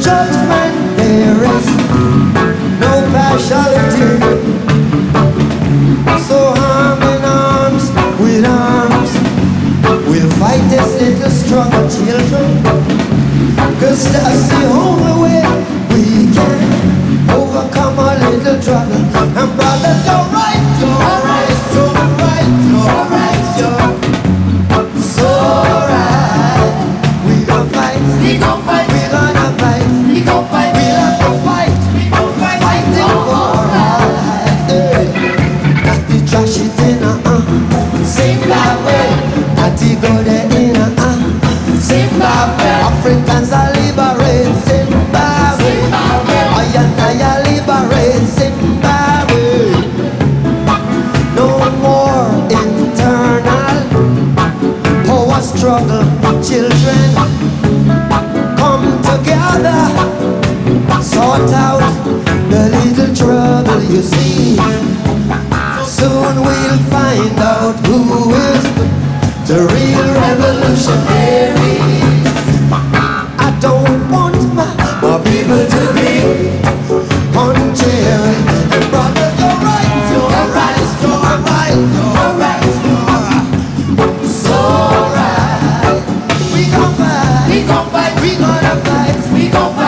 judgment there is no partiality. So arm in arms with arms, we'll fight this little struggle, children. 'Cause that's the only way we can overcome a little trouble. And brothers, you're right, you're right, you're right, you're right, you're so right. We gon' fight, we gon' fight, we gonna fight, we gon' fight, we have to fight, we gon' fight, fighting for right. Not the trash it in Zimbabwe, not the go there in Zimbabwe. Africans are liberate Zimbabwe, I and I liberate Zimbabwe. No more internal power struggle, children. Come together, sort out the little trouble you see. Soon we'll find out who is the real revolutionary. I don't want my people to be contrary. And brothers, you're right, you're right, you're right, you're right, you're right. So right. We gon' fight, we gon' fight, we gonna fight, we gon' fight.